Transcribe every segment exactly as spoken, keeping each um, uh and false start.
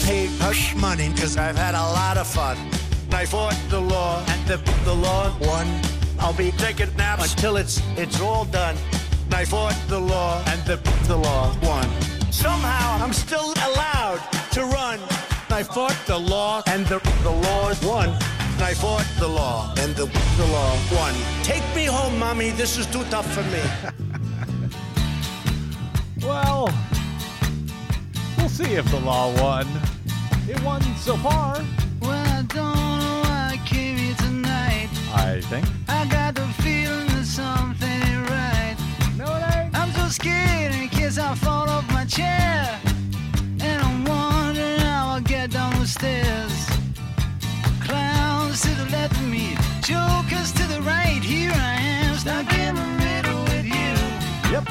paid hush money because I've had a lot of fun. I fought the law and the, the law won. I'll be taking naps until it's it's all done. I fought the law and the, the law won. Somehow I'm still allowed to run. I fought the law and the, the law won. I fought the law and the, the law won. Take me home, Mommy. This is too tough for me. Well, we'll see if the law won. It won so far. Well, I don't know why I came here tonight. I think. I got the feeling that something ain't right. No, it ain't. I'm so scared in case I fall off my chair. And I'm wondering how I'll get down the stairs. Clowns to the left of me, jokers to the right. Here I am, stuck in the middle with you. Yep.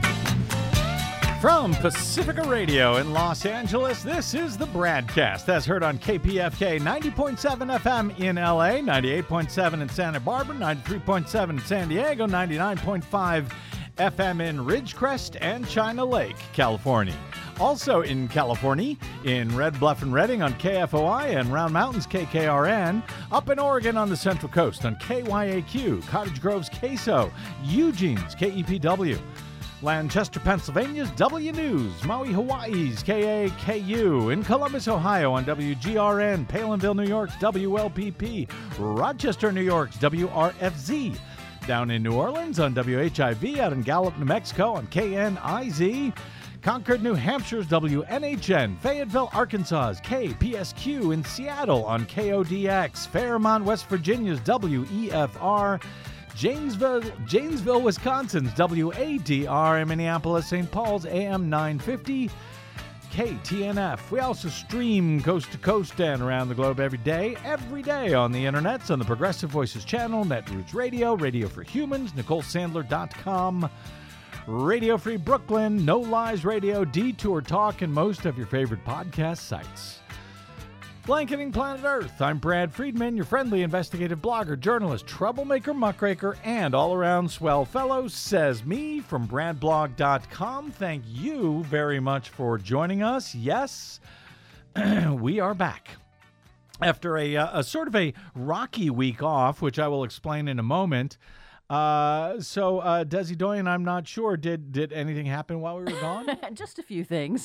From Pacifica Radio in Los Angeles, this is the Bradcast, as heard on K P F K ninety point seven F M in L A, ninety-eight point seven in Santa Barbara, ninety-three point seven in San Diego, ninety-nine point five F M in Ridgecrest and China Lake, California. Also in California, in Red Bluff and Redding on K F O I and Round Mountains K K R N. Up in Oregon on the Central Coast on K Y A Q, Cottage Grove's K S O, Eugene's K E P W. Lancaster, Pennsylvania's W News, Maui, Hawaii's K A K U, in Columbus, Ohio on W G R N, Palinville, New York's W L P P, Rochester, New York's W R F Z, down in New Orleans on W H I V, out in Gallup, New Mexico on K N I Z, Concord, New Hampshire's W N H N, Fayetteville, Arkansas's K P S Q, in Seattle on K O D X, Fairmont, West Virginia's W E F R, Janesville, Janesville, Wisconsin's W A D R, and Minneapolis, Saint Paul's A M nine fifty, K T N F. We also stream coast to coast and around the globe every day, every day on the internets on the Progressive Voices channel, Netroots Radio, Radio for Humans, Nicole Sandler dot com, Radio Free Brooklyn, No Lies Radio, Detour Talk, and most of your favorite podcast sites. Blanketing Planet Earth, I'm Brad Friedman, your friendly investigative blogger, journalist, troublemaker, muckraker, and all-around swell fellow, says me from brad blog dot com. Thank you very much for joining us. Yes, we are back. After a, a, a sort of a rocky week off, which I will explain in a moment. Uh, so, uh, Desi Doyen, I'm not sure. Did, did anything happen while we were gone? Just a few things.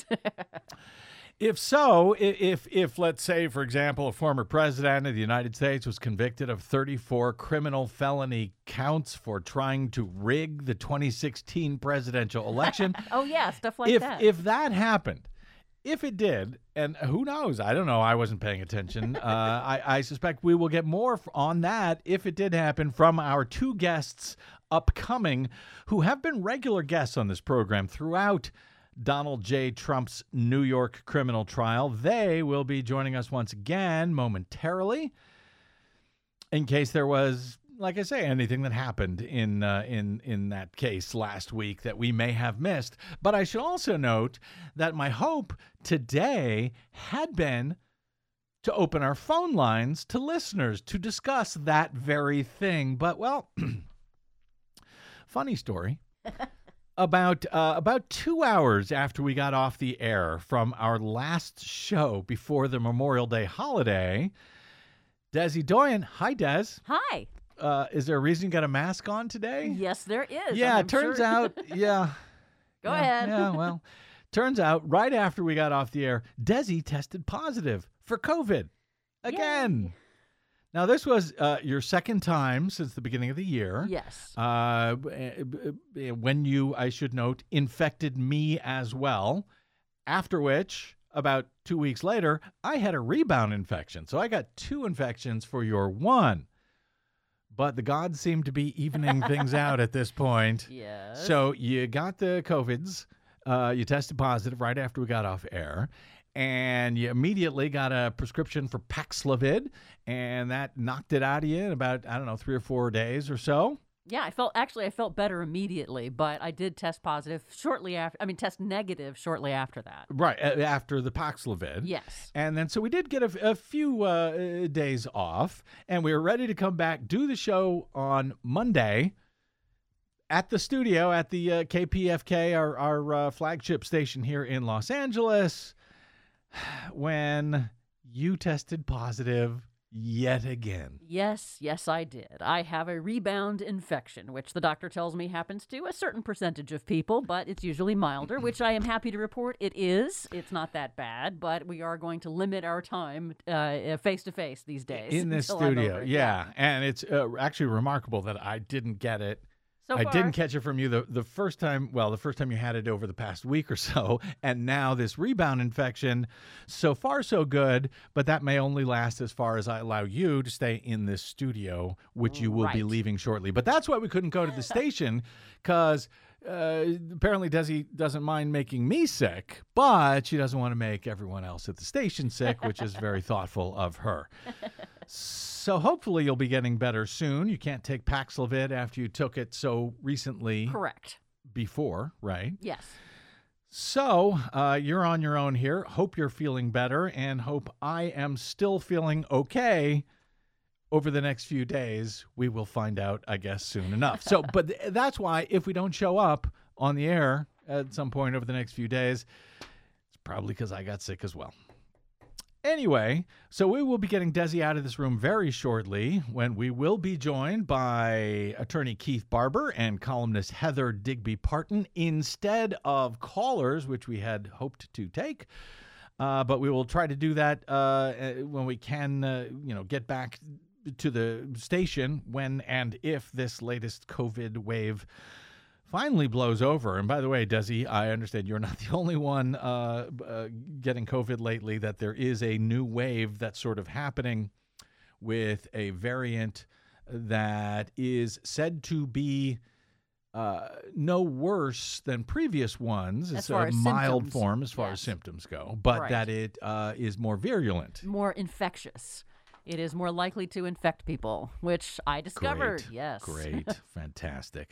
If so, if, if, let's say, for example, a former president of the United States was convicted of thirty-four criminal felony counts for trying to rig the twenty sixteen presidential election. Oh, yeah, stuff like if, that. If that happened, if it did, and who knows, I don't know, I wasn't paying attention. uh, I, I suspect we will get more on that if it did happen from our two guests upcoming who have been regular guests on this program throughout Donald J. Trump's New York criminal trial. They will be joining us once again momentarily in case there was, like I say, anything that happened in uh, in in that case last week that we may have missed. But I should also note that my hope today had been to open our phone lines to listeners to discuss that very thing. But, well, funny story. About uh, about two hours after we got off the air from our last show before the Memorial Day holiday, Desi Doyen, hi Des. Hi. Uh, is there a reason you got a mask on today? Yes, there is. Yeah, I'm it turns sure. out, yeah. Go yeah, ahead. Yeah, well, turns out right after we got off the air, Desi tested positive for COVID again. Yay. Now, this was uh, your second time since the beginning of the year. Yes. Uh, when you, I should note, infected me as well, after which, about two weeks later, I had a rebound infection. So I got two infections for your one. But the gods seem to be evening things out at this point. Yes. So you got the COVIDs. Uh, you tested positive right after we got off air. And you immediately got a prescription for Paxlovid, and that knocked it out of you in about, I don't know, three or four days or so. Yeah, I felt, actually, I felt better immediately, but I did test positive shortly after, I mean, test negative shortly after that. Right, after the Paxlovid. Yes. And then, so we did get a, a few uh, days off, and we were ready to come back, do the show on Monday at the studio at the uh, K P F K, our, our uh, flagship station here in Los Angeles. when you tested positive yet again. Yes, yes, I did. I have a rebound infection, which the doctor tells me happens to a certain percentage of people, but it's usually milder, which I am happy to report it is. It's not that bad, but we are going to limit our time uh, face-to-face these days. In this until I'm studio, over it. yeah. And it's uh, actually remarkable that I didn't get it. So I far, didn't catch it from you the, the first time, well, the first time you had it over the past week or so, and now this rebound infection. So far, so good, but that may only last as far as I allow you to stay in this studio, which you will be Right. leaving shortly. But that's why we couldn't go to the station, because uh, apparently Desi doesn't mind making me sick, but she doesn't want to make everyone else at the station sick, which is very thoughtful of her. So hopefully you'll be getting better soon. You can't take Paxlovid after you took it so recently correct. before, right? Yes. So uh, you're on your own here. Hope you're feeling better, and hope I am still feeling okay over the next few days. We will find out, I guess, soon enough. So, but th- that's why if we don't show up on the air at some point over the next few days, it's probably because I got sick as well. Anyway, so we will be getting Desi out of this room very shortly, when we will be joined by attorney Keith Barber and columnist Heather Digby Parton instead of callers, which we had hoped to take. Uh, but we will try to do that uh, when we can, uh, you know, get back to the station when and if this latest COVID wave finally blows over. And by the way, Desi, I understand you're not the only one uh, uh, getting COVID lately, that there is a new wave that's sort of happening with a variant that is said to be uh, no worse than previous ones. As It's far a as mild symptoms, form as far yes. as symptoms go, but Right. that it uh, is more virulent. More infectious. It is more likely to infect people, which I discovered. Great. Yes. Great. Fantastic.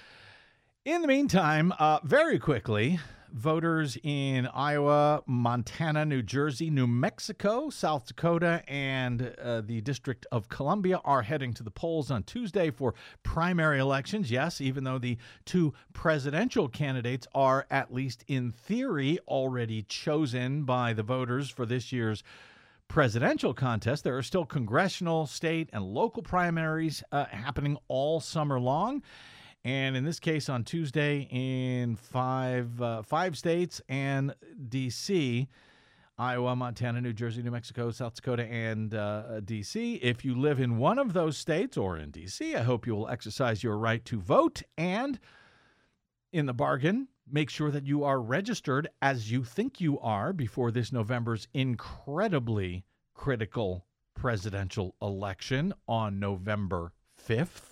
In the meantime, uh, very quickly, voters in Iowa, Montana, New Jersey, New Mexico, South Dakota, and uh, the District of Columbia are heading to the polls on Tuesday for primary elections. Yes, even though the two presidential candidates are, at least in theory, already chosen by the voters for this year's presidential contest, there are still congressional, state, and local primaries uh, happening all summer long. And in this case, on Tuesday, in five uh, five states and D C, Iowa, Montana, New Jersey, New Mexico, South Dakota, and uh, D C. If you live in one of those states or in D C, I hope you will exercise your right to vote. And in the bargain, make sure that you are registered as you think you are before this November's incredibly critical presidential election on November fifth.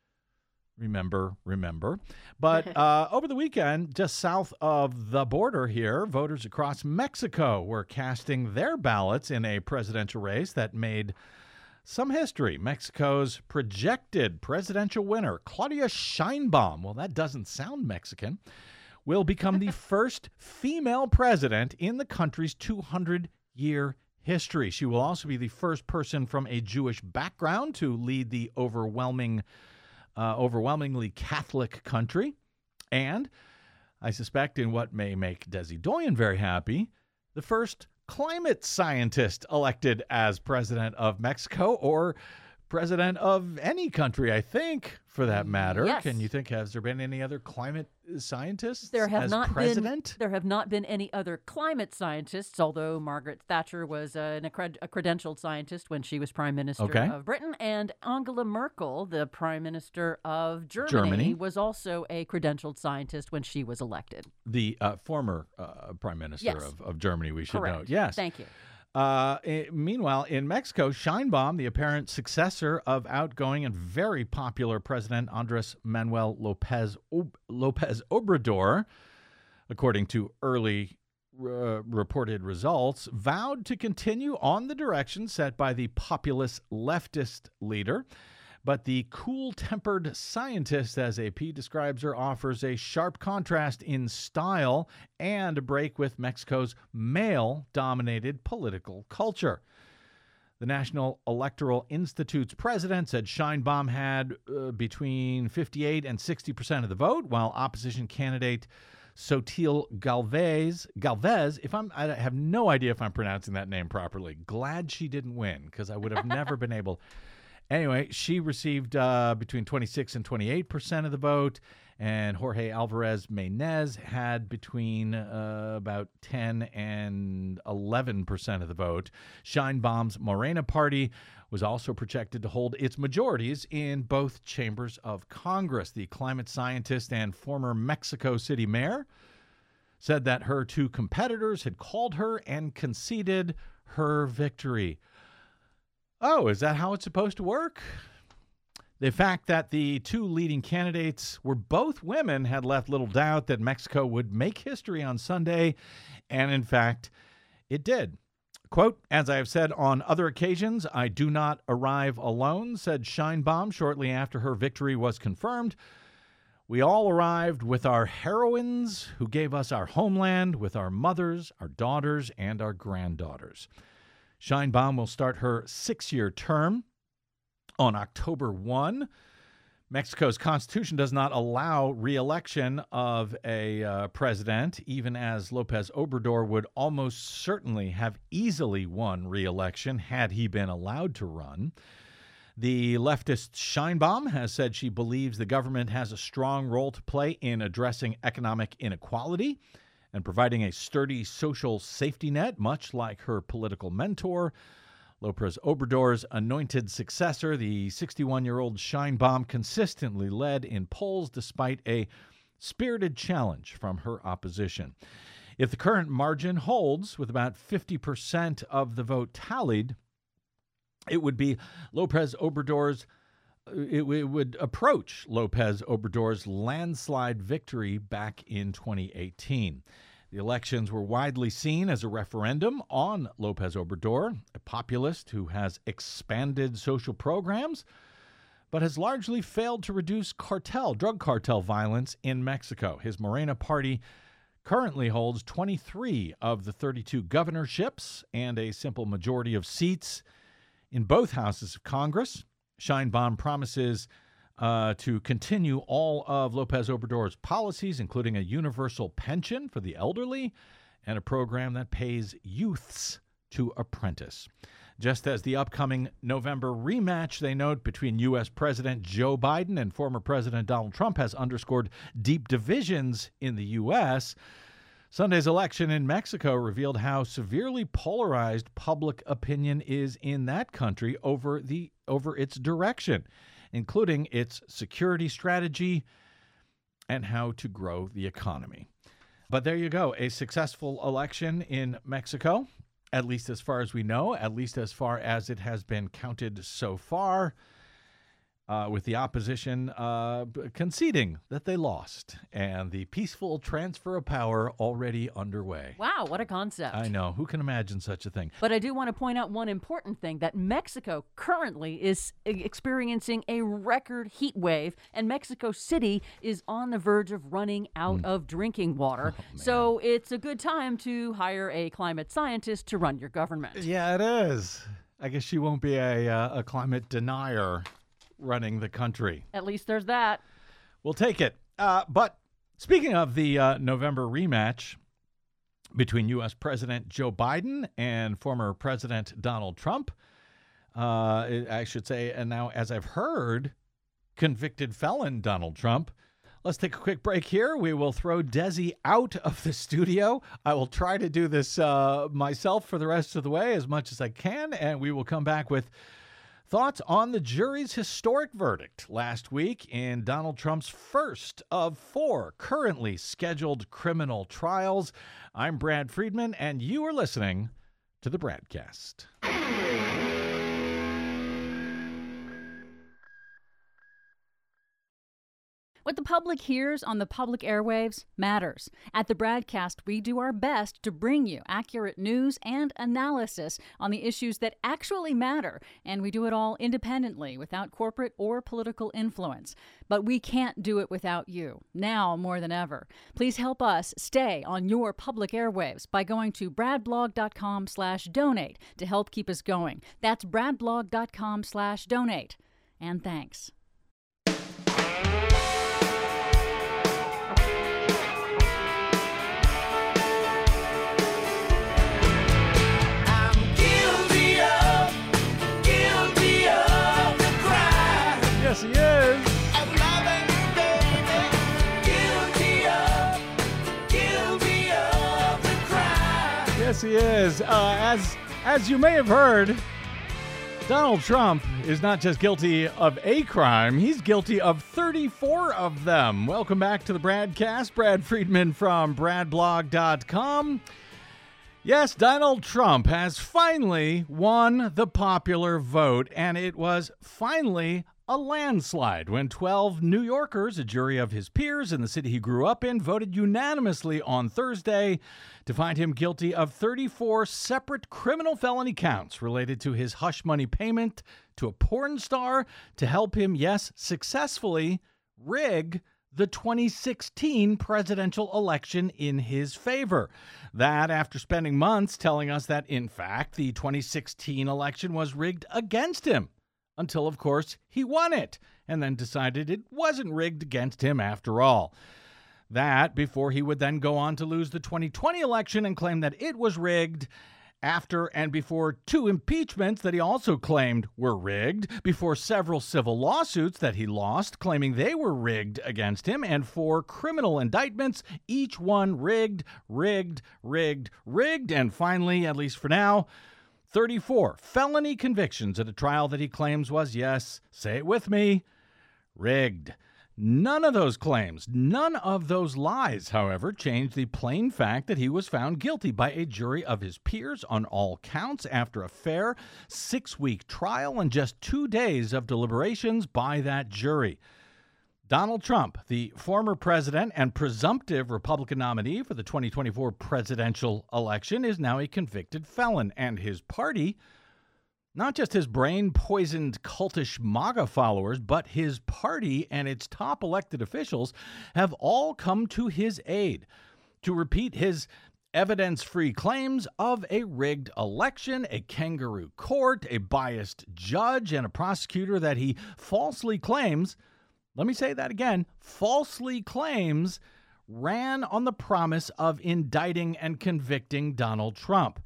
Remember, remember. But uh, over the weekend, just south of the border here, voters across Mexico were casting their ballots in a presidential race that made some history. Mexico's projected presidential winner, Claudia Sheinbaum, well, that doesn't sound Mexican, will become the first female president in the country's two hundred year history. She will also be the first person from a Jewish background to lead the overwhelming Uh, overwhelmingly Catholic country. And I suspect, in what may make Desi Doyen very happy, the first climate scientist elected as president of Mexico, or president of any country, I think, for that matter. Yes. Can you think, has there been any other climate scientists There have as not president? been there have not been any other climate scientists, although Margaret Thatcher was uh, an, a, cred- a credentialed scientist when she was prime minister Okay. of Britain, and Angela Merkel, the prime minister of Germany, Germany. was also a credentialed scientist when she was elected. The uh, former uh, prime minister Yes. of, of Germany, we should Correct. note. Yes. Thank you. Uh, eh, meanwhile, in Mexico, Sheinbaum, the apparent successor of outgoing and very popular President Andres Manuel Lopez Ob- Lopez Obrador, according to early uh, reported results, vowed to continue on the direction set by the populist leftist leader. But the cool-tempered scientist, as A P describes her, offers a sharp contrast in style and a break with Mexico's male-dominated political culture. The National Electoral Institute's president said Sheinbaum had uh, between fifty-eight and sixty percent of the vote, while opposition candidate Sotil Galvez, Galvez, if I'm, I have no idea if I'm pronouncing that name properly. Glad she didn't win, because I would have never been able. Anyway, she received uh, between twenty-six and twenty-eight percent of the vote, and Jorge Alvarez Maynez had between uh, about ten and eleven percent of the vote. Sheinbaum's Morena party was also projected to hold its majorities in both chambers of Congress. The climate scientist and former Mexico City mayor said that her two competitors had called her and conceded her victory. Oh, is that how it's supposed to work? The fact that the two leading candidates were both women had left little doubt that Mexico would make history on Sunday, and in fact, it did. Quote, "As I have said on other occasions, I do not arrive alone," said Sheinbaum shortly after her victory was confirmed. "We all arrived with our heroines who gave us our homeland, with our mothers, our daughters, and our granddaughters." Sheinbaum will start her six-year term on October first. Mexico's constitution does not allow re-election of a uh, president, even as Lopez Obrador would almost certainly have easily won re-election had he been allowed to run. The leftist Sheinbaum has said she believes the government has a strong role to play in addressing economic inequality and providing a sturdy social safety net, much like her political mentor, Lopez Obrador's anointed successor. The sixty-one-year-old Sheinbaum consistently led in polls despite a spirited challenge from her opposition. If the current margin holds, with about fifty percent of the vote tallied, it would be Lopez Obrador's, it, it would approach Lopez Obrador's landslide victory back in twenty eighteen. The elections were widely seen as a referendum on Lopez Obrador, a populist who has expanded social programs, but has largely failed to reduce cartel, drug cartel violence in Mexico. His Morena party currently holds twenty-three of the thirty-two governorships and a simple majority of seats in both houses of Congress. Sheinbaum promises Uh, to continue all of Lopez Obrador's policies, including a universal pension for the elderly and a program that pays youths to apprentice. Just as the upcoming November rematch, they note, between U S. President Joe Biden and former President Donald Trump has underscored deep divisions in the U S, Sunday's election in Mexico revealed how severely polarized public opinion is in that country over the over its direction, including its security strategy and how to grow the economy. But there you go, a successful election in Mexico, at least as far as we know, at least as far as it has been counted so far, uh, with the opposition uh, conceding that they lost and the peaceful transfer of power already underway. Wow, what a concept. I know. Who can imagine such a thing? But I do want to point out one important thing, that Mexico currently is experiencing a record heat wave, and Mexico City is on the verge of running out mm. of drinking water. Oh, so it's a good time to hire a climate scientist to run your government. Yeah, it is. I guess she won't be a, uh, a climate denier running the country. At least there's that. We'll take it. Uh, but speaking of the uh, November rematch between U S. President Joe Biden and former President Donald Trump, uh, I should say, and now, as I've heard, convicted felon Donald Trump. Let's take a quick break here. We will throw Desi out of the studio. I will try to do this uh, myself for the rest of the way as much as I can, and we will come back with thoughts on the jury's historic verdict last week in Donald Trump's first of four currently scheduled criminal trials. I'm Brad Friedman, and you are listening to the Bradcast. What the public hears on the public airwaves matters. At the Bradcast, we do our best to bring you accurate news and analysis on the issues that actually matter, and we do it all independently, without corporate or political influence. But we can't do it without you, now more than ever. Please help us stay on your public airwaves by going to bradblog.com slash donate to help keep us going. That's bradblog.com slash donate. And thanks. Yes, he is. Uh, as as you may have heard, Donald Trump is not just guilty of a crime, he's guilty of thirty-four of them. Welcome back to the Bradcast. Brad Friedman from brad blog dot com. Yes, Donald Trump has finally won the popular vote, and it was finally a landslide when twelve New Yorkers, a jury of his peers in the city he grew up in, voted unanimously on Thursday to find him guilty of thirty-four separate criminal felony counts related to his hush money payment to a porn star to help him, yes, successfully rig the twenty sixteen presidential election in his favor. That after spending months telling us that, in fact, the twenty sixteen election was rigged against him. Until, of course, he won it, and then decided it wasn't rigged against him after all. That before he would then go on to lose the twenty twenty election and claim that it was rigged, after and before two impeachments that he also claimed were rigged, before several civil lawsuits that he lost, claiming they were rigged against him, and four criminal indictments, each one rigged, rigged, rigged, rigged, and finally, at least for now, thirty-four felony convictions at a trial that he claims was, yes, say it with me, rigged. None of those claims, none of those lies, however, changed the plain fact that he was found guilty by a jury of his peers on all counts after a fair six-week trial and just two days of deliberations by that jury. Donald Trump, the former president and presumptive Republican nominee for the twenty twenty-four presidential election, is now a convicted felon, and his party, not just his brain-poisoned cultish MAGA followers, but his party and its top elected officials have all come to his aid to repeat his evidence-free claims of a rigged election, a kangaroo court, a biased judge, and a prosecutor that he falsely claims, let me say that again, falsely claims ran on the promise of indicting and convicting Donald Trump.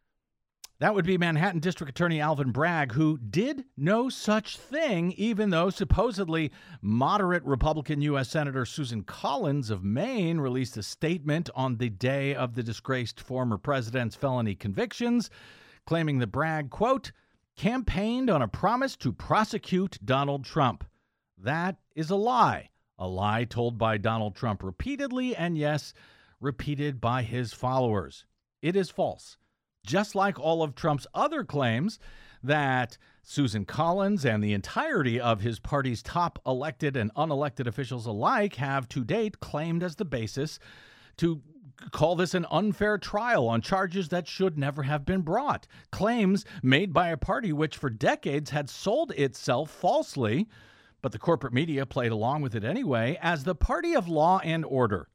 That would be Manhattan District Attorney Alvin Bragg, who did no such thing, even though supposedly moderate Republican U S Senator Susan Collins of Maine released a statement on the day of the disgraced former president's felony convictions, claiming that Bragg, quote, campaigned on a promise to prosecute Donald Trump. That is a lie, a lie told by Donald Trump repeatedly, and yes, repeated by his followers. It is false. Just like all of Trump's other claims that Susan Collins and the entirety of his party's top elected and unelected officials alike have to date claimed as the basis to call this an unfair trial on charges that should never have been brought. Claims made by a party which for decades had sold itself falsely, but the corporate media played along with it anyway, as the party of law and order.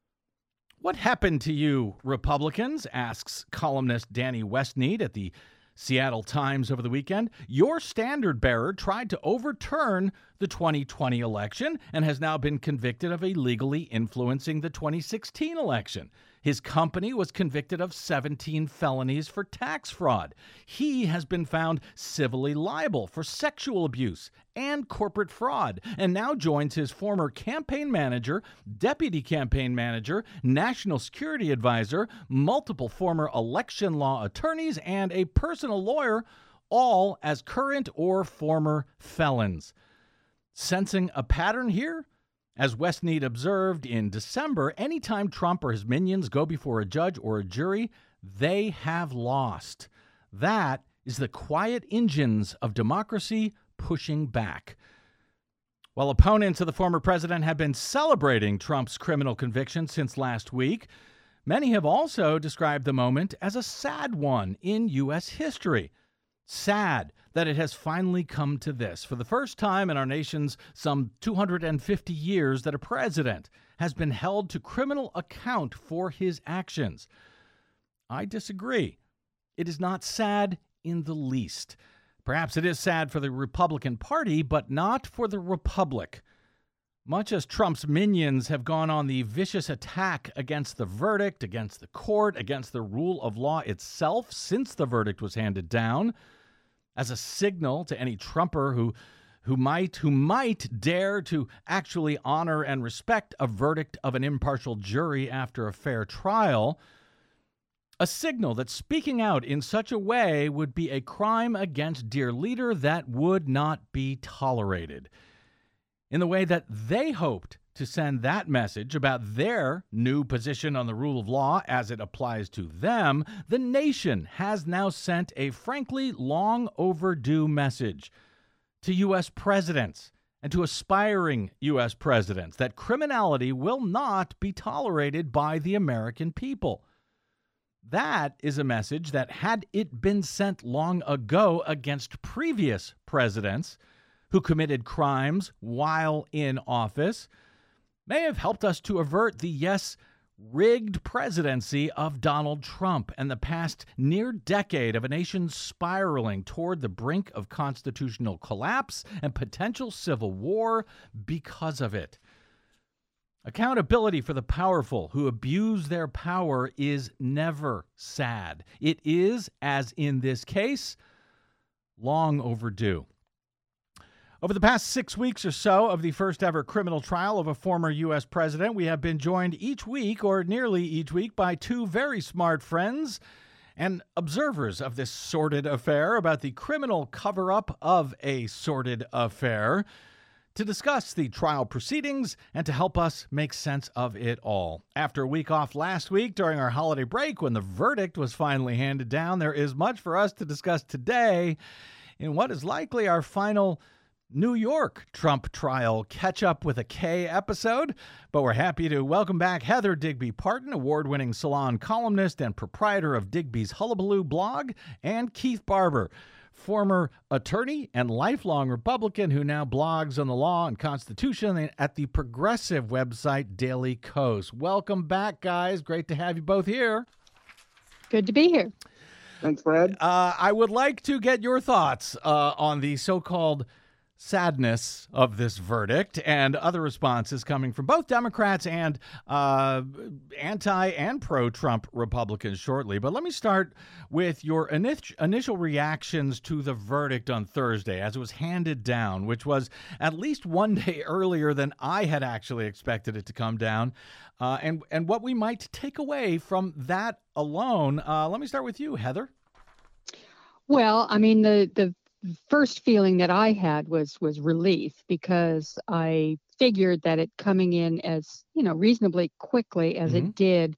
What happened to you, Republicans? Asks columnist Danny Westnead at the Seattle Times over the weekend. Your standard bearer tried to overturn the twenty twenty election and has now been convicted of illegally influencing the twenty sixteen election. His company was convicted of seventeen felonies for tax fraud. He has been found civilly liable for sexual abuse and corporate fraud, and now joins his former campaign manager, deputy campaign manager, national security advisor, multiple former election law attorneys, and a personal lawyer, all as current or former felons. Sensing a pattern here? As Westnead observed in December, anytime Trump or his minions go before a judge or a jury, they have lost. That is the quiet engines of democracy pushing back. While opponents of the former president have been celebrating Trump's criminal conviction since last week, many have also described the moment as a sad one in U S history. Sad that it has finally come to this. For the first time in our nation's some two hundred fifty years, that a president has been held to criminal account for his actions. I disagree. It is not sad in the least. Perhaps it is sad for the Republican Party, but not for the Republic. Much as Trump's minions have gone on the vicious attack against the verdict, against the court, against the rule of law itself since the verdict was handed down, as a signal to any Trumper who who might who might dare to actually honor and respect a verdict of an impartial jury after a fair trial, A signal that speaking out in such a way would be a crime against dear leader that would not be tolerated. In the way that they hoped to send that message about their new position on the rule of law as it applies to them, the nation has now sent a frankly long overdue message to U S presidents and to aspiring U S presidents that criminality will not be tolerated by the American people. That is a message that, had it been sent long ago against previous presidents who committed crimes while in office, may have helped us to avert the, yes, rigged presidency of Donald Trump and the past near decade of a nation spiraling toward the brink of constitutional collapse and potential civil war because of it. Accountability for the powerful who abuse their power is never sad. It is, as in this case, long overdue. Over the past six weeks or so of the first ever criminal trial of a former U S president, we have been joined each week, or nearly each week, by two very smart friends and observers of this sordid affair, about the criminal cover-up of a sordid affair, to discuss the trial proceedings and to help us make sense of it all. After a week off last week during our holiday break when the verdict was finally handed down, there is much for us to discuss today in what is likely our final New York Trump trial catch-up with a K episode. But we're happy to welcome back Heather Digby Parton, award-winning Salon columnist and proprietor of Digby's Hullabaloo blog, and Keith Barber, former attorney and lifelong Republican who now blogs on the law and Constitution at the progressive website Daily Kos. Welcome back, guys. Great to have you both here. Good to be here. Thanks, Fred. Uh, I would like to get your thoughts uh, on the so-called sadness of this verdict and other responses coming from both Democrats and uh, anti and pro-Trump Republicans shortly. But let me start with your init- initial reactions to the verdict on Thursday as it was handed down, which was at least one day earlier than I had actually expected it to come down, uh, and, and what we might take away from that alone. Uh, let me start with you, Heather. Well, I mean, the, the first feeling that I had was was relief, because I figured that it coming in as, you know, reasonably quickly as Mm-hmm. it did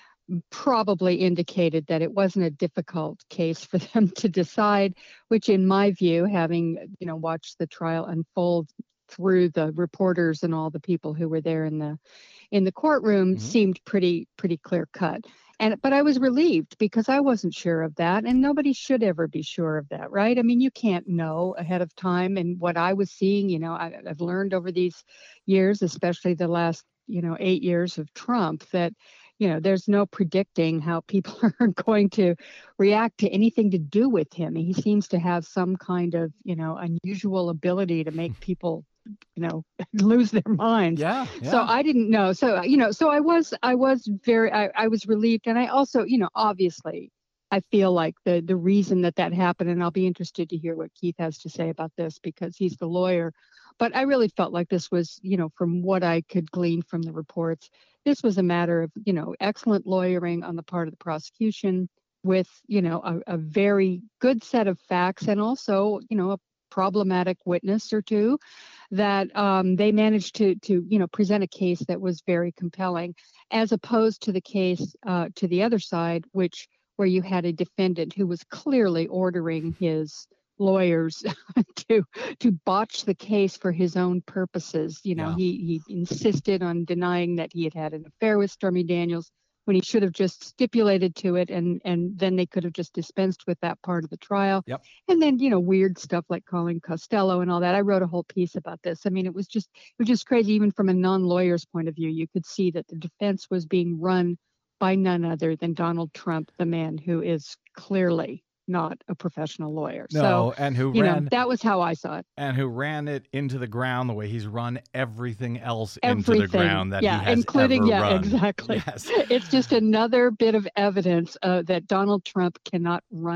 probably indicated that it wasn't a difficult case for them to decide, which in my view, having, you know, watched the trial unfold through the reporters and all the people who were there in the in the courtroom, Mhm. seemed pretty pretty clear cut. And but I was relieved, because I wasn't sure of that, and nobody should ever be sure of that, right? I mean, you can't know ahead of time. And what I was seeing, you know, I, I've learned over these years, especially the last, you know, eight years of Trump, that, you know, there's no predicting how people are going to react to anything to do with him. He seems to have some kind of, you know, unusual ability to make people, you know, lose their minds. Yeah, yeah. So I didn't know. So, you know, so I was, I was very, I, I was relieved. And I also, you know, obviously, I feel like the the reason that that happened, and I'll be interested to hear what Keith has to say about this, because he's the lawyer. But I really felt like this was, you know, from what I could glean from the reports, this was a matter of, you know, excellent lawyering on the part of the prosecution with, you know, a, a very good set of facts, and also, you know, a problematic witness or two that um, they managed to, to, you know, present a case that was very compelling, as opposed to the case uh, to the other side, which where you had a defendant who was clearly ordering his lawyers to to botch the case for his own purposes. You know, Yeah. he he insisted on denying that he had had an affair with Stormy Daniels, when he should have just stipulated to it, and and then they could have just dispensed with that part of the trial. Yep. And then, you know, weird stuff like calling Costello and all that. I wrote a whole piece about this. I mean, it was just it was just crazy. Even from a non-lawyer's point of view, you could see that the defense was being run by none other than Donald Trump, the man who is clearly not a professional lawyer. No, So, and who you ran know, that was how I saw it. and who ran it into the ground the way he's run everything else into the Everything, ground that yeah, he has including, ever yeah, run. exactly. Yes. It's just another bit of evidence uh, that Donald Trump cannot run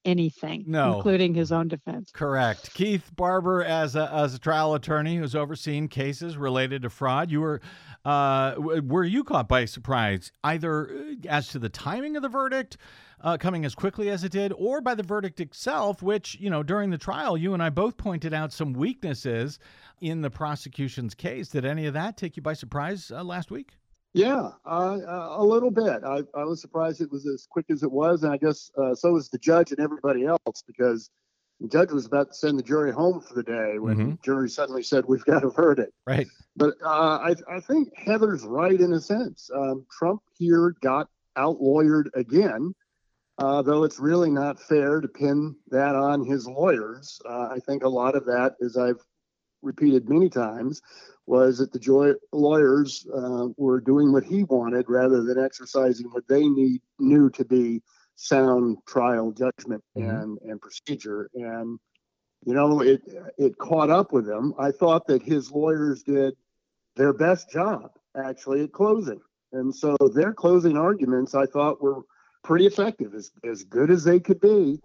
anything, No. including his own defense. Correct. Keith Barber, as a, as a trial attorney who's overseen cases related to fraud, you were uh, w- were you caught by surprise, either as to the timing of the verdict uh, coming as quickly as it did, or by the verdict itself, which, you know, during the trial, you and I both pointed out some weaknesses in the prosecution's case. Did any of that take you by surprise uh, last week? Yeah, uh, uh, a little bit. I, I was surprised it was as quick as it was, and I guess uh, so was the judge and everybody else, because the judge was about to send the jury home for the day when Mhm. the jury suddenly said, we've got a verdict. Right. But uh, I, I think Heather's right in a sense. Um, Trump here got out-lawyered again, uh, though it's really not fair to pin that on his lawyers. Uh, I think a lot of that, as I've repeated many times, was that the joy lawyers uh, were doing what he wanted rather than exercising what they need knew to be sound trial judgment Mhm. and, and procedure. And, you know, it it caught up with him. I thought that his lawyers did their best job, actually, at closing. And so their closing arguments, I thought, were pretty effective, as, as good as they could be.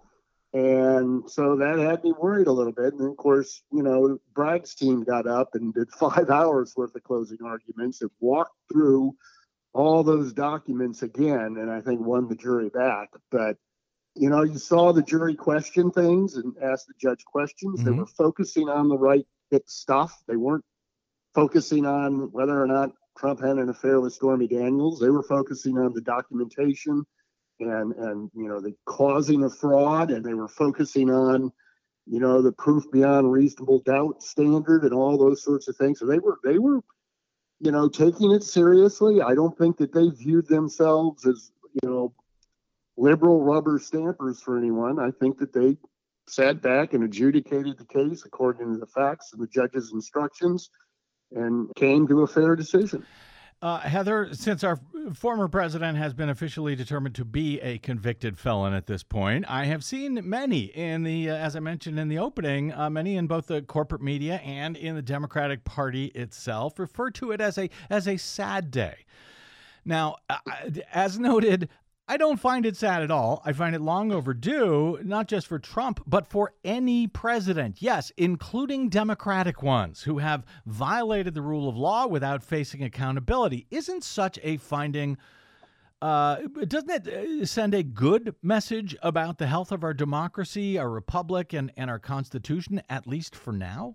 And so that had me worried a little bit. And of course, you know, Bragg's team got up and did five hours worth of closing arguments and walked through all those documents again, and I think won the jury back. But, you know, you saw the jury question things and ask the judge questions. They Mhm. were focusing on the right stuff. They weren't focusing on whether or not Trump had an affair with Stormy Daniels. They were focusing on the documentation and, and you know, the causing of fraud, and they were focusing on, you know, the proof beyond reasonable doubt standard and all those sorts of things. So they were, they were, you know, taking it seriously. I don't think that they viewed themselves as, you know, liberal rubber stampers for anyone. I think that they sat back and adjudicated the case according to the facts and the judge's instructions and came to a fair decision. Uh, Heather, since our former president has been officially determined to be a convicted felon at this point, I have seen many in the, uh, as I mentioned in the opening, uh, many in both the corporate media and in the Democratic Party itself refer to it as a as a sad day. Now, uh, as noted, I don't find it sad at all. I find it long overdue, not just for Trump, but for any president. Yes, including Democratic ones who have violated the rule of law without facing accountability. Isn't such a finding, uh, doesn't it send a good message about the health of our democracy, our republic, and, and our Constitution, at least for now?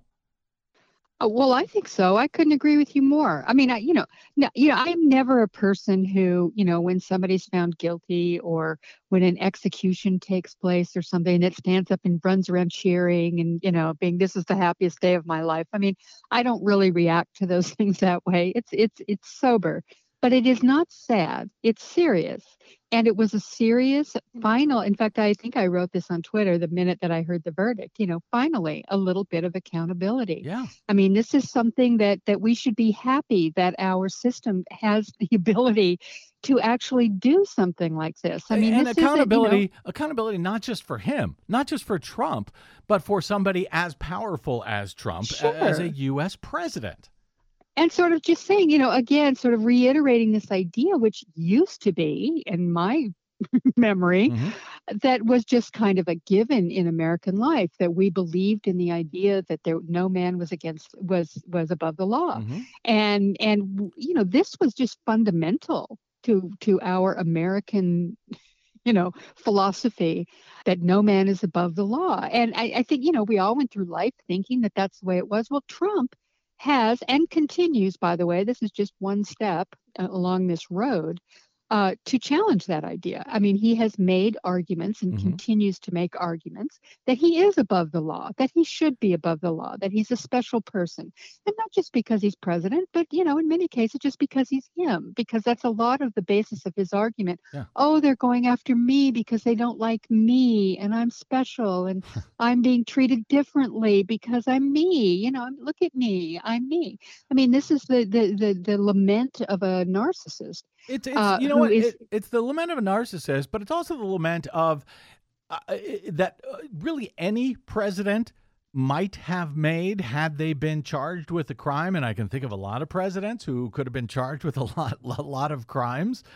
Oh, well, I think so. I couldn't agree with you more. I mean, I, you know, no, you know, I'm never a person who, you know, when somebody's found guilty or when an execution takes place or something, that stands up and runs around cheering and, you know, being, this is the happiest day of my life. I mean, I don't really react to those things that way. It's, it's, it's sober, but it is not sad. It's serious. And it was a serious final. In fact, I think I wrote this on Twitter the minute that I heard the verdict, you know, finally a little bit of accountability. Yeah. I mean, this is something that that we should be happy that our system has the ability to actually do something like this. I mean, and this accountability, isn't, you know, accountability, not just for him, not just for Trump, but for somebody as powerful as Trump, Sure. as a U S president. and sort of just saying, you know, again, sort of reiterating this idea, which used to be, in my memory, Mhm. that was just kind of a given in American life, that we believed in the idea that there no man was against was was above the law. Mhm. And and you know, this was just fundamental to to our American, you know, philosophy, that no man is above the law. And I, I think, you know, we all went through life thinking that that's the way it was. Well, Trump has and continues, by the way, this is just one step uh, along this road, uh, to challenge that idea. I mean, he has made arguments and Mhm. continues to make arguments that he is above the law, that he should be above the law, that he's a special person. And not just because he's president, but, you know, in many cases, just because he's him, because that's a lot of the basis of his argument. Yeah. Oh, they're going after me because they don't like me and I'm special and I'm being treated differently because I'm me. You know, I'm- look at me, I'm me. I mean, this is the the the, the lament of a narcissist. It's, it's Uh, you know who what? is- It, it's the lament of a narcissist, but it's also the lament of uh, that uh, really any president might have made had they been charged with a crime. And I can think of a lot of presidents who could have been charged with a lot, a lot of crimes.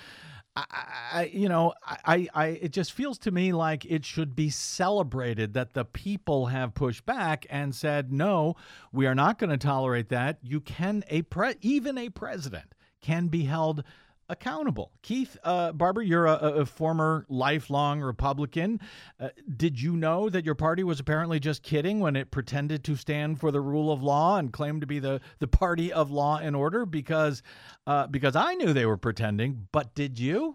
I, I you know, I, I, it just feels to me like it should be celebrated that the people have pushed back and said, no, we are not going to tolerate that. You can, a pre, even a president can be held accountable. Keith, uh, Barbara, you're a, a former lifelong Republican. Uh, did you know that your party was apparently just kidding when it pretended to stand for the rule of law and claimed to be the, the party of law and order? Because uh, because I knew they were pretending, but did you?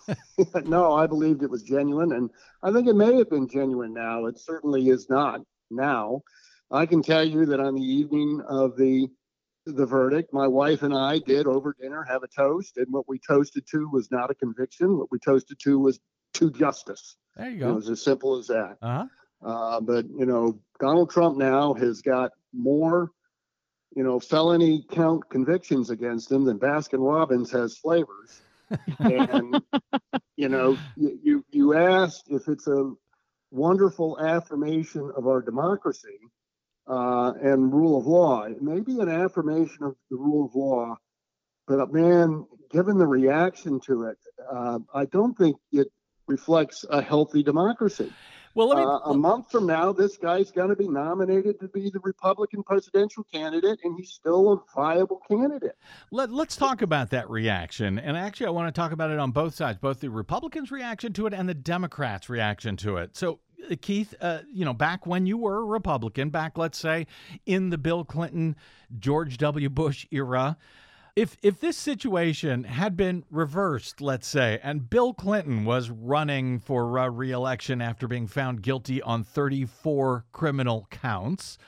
No, I believed it was genuine, and I think it may have been genuine now. It certainly is not now. I can tell you that on the evening of the the verdict, my wife and I did over dinner have a toast, and what we toasted to was not a conviction. What we toasted to was to justice. There you It go. was as simple as that. Uh-huh. Uh, but, you know, Donald Trump now has got more, you know, felony count convictions against him than Baskin Robbins has flavors. And, you know, you, you, you asked if it's a wonderful affirmation of our democracy uh, and rule of law. It may be an affirmation of the rule of law, but man, given the reaction to it, uh, I don't think it reflects a healthy democracy. Well, let me. Uh, a month from now, this guy's going to be nominated to be the Republican presidential candidate, and he's still a viable candidate. Let, let's talk about that reaction. And actually, I want to talk about it on both sides, both the Republicans' reaction to it and the Democrats' reaction to it. So, uh, Keith, uh, you know, back when you were a Republican, back, let's say, in the Bill Clinton, George W. Bush era, If if this situation had been reversed, let's say, and Bill Clinton was running for uh, re-election after being found guilty on thirty-four criminal counts,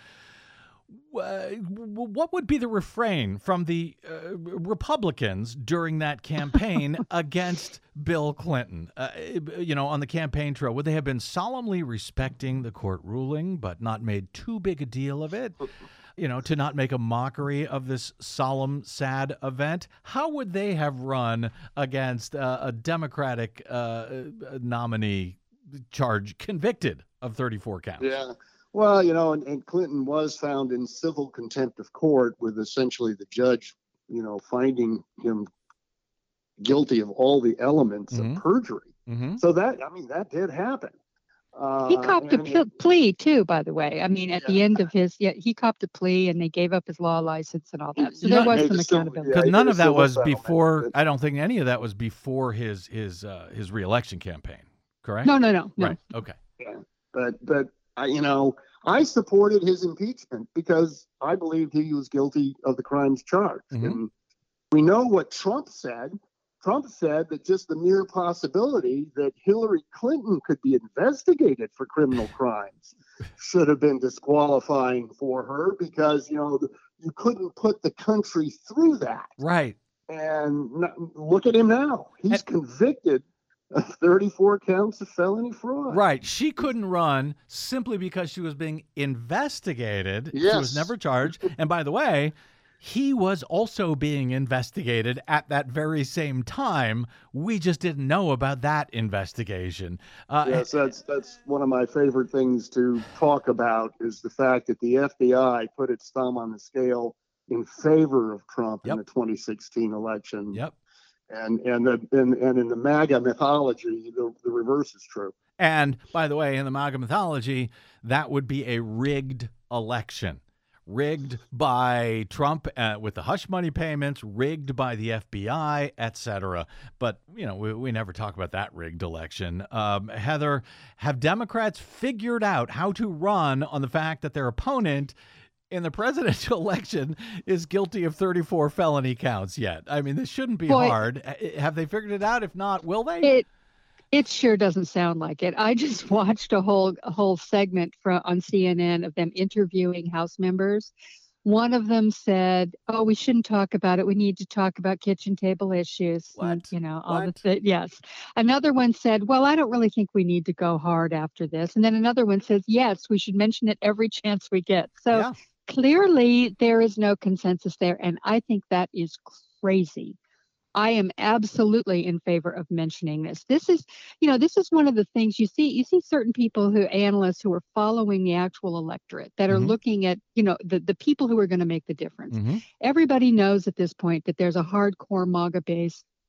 uh, what would be the refrain from the uh, Republicans during that campaign against Bill Clinton? Uh, you know, on the campaign trail, would they have been solemnly respecting the court ruling but not made too big a deal of it? You know, to not make a mockery of this solemn, sad event? How would they have run against uh, a Democratic uh, nominee charged, convicted of thirty-four counts? Yeah. Well, you know, and, and Clinton was found in civil contempt of court with essentially the judge, you know, finding him guilty of all the elements Mhm. of perjury. Mm-hmm. So that, I mean, that did happen. Uh, He copped a and pl- plea too, by the way. I mean, at the Yeah. end of his, yeah, he copped a plea, and they gave up his law license and all that. So He there Not- was made some a civil- accountability. yeah, Because he none did a of that civil was settlement. before. I don't think any of that was before his his uh, his reelection campaign. Correct? No, no, no, no. Right. Okay. But, but I, you know, I supported his impeachment because I believed he was guilty of the crimes charged. Mhm. And we know what Trump said. Trump said that just the mere possibility that Hillary Clinton could be investigated for criminal crimes should have been disqualifying for her because, you know, you couldn't put the country through that. Right. And n- look at him now. He's convicted of thirty-four counts of felony fraud. Right. She couldn't run simply because she was being investigated. She was Yes. never charged. And by the way, he was also being investigated at that very same time. We just didn't know about that investigation. Uh, Yes, that's that's one of my favorite things to talk about is the fact that the F B I put its thumb on the scale in favor of Trump Yep. in the twenty sixteen election. Yep. And and the and, and in the MAGA mythology, the, the reverse is true. And by the way, in the MAGA mythology, that would be a rigged election. Rigged by Trump uh, with the hush money payments, rigged by the F B I, et cetera. But, you know, we, we never talk about that rigged election. Um, Heather, have Democrats figured out how to run on the fact that their opponent in the presidential election is guilty of thirty-four felony counts yet? I mean, this shouldn't be Boy. hard. Uh, Have they figured it out? If not, will they? It it sure doesn't sound like it. I just watched a whole a whole segment from on C N N of them interviewing House members. One of them said, "Oh, we shouldn't talk about it. We need to talk about kitchen table issues." And, What? you know, all the What? th- yes. Another one said, "Well, I don't really think we need to go hard after this." And then another one says, "Yes, we should mention it every chance we get." So Yeah. clearly, there is no consensus there, and I think that is crazy. I am absolutely in favor of mentioning this. This is, you know, this is one of the things you see. You see certain people who analysts who are following the actual electorate that are Mhm. looking at, you know, the, the people who are going to make the difference. Mhm. Everybody knows at this point that there's a hardcore MAGA base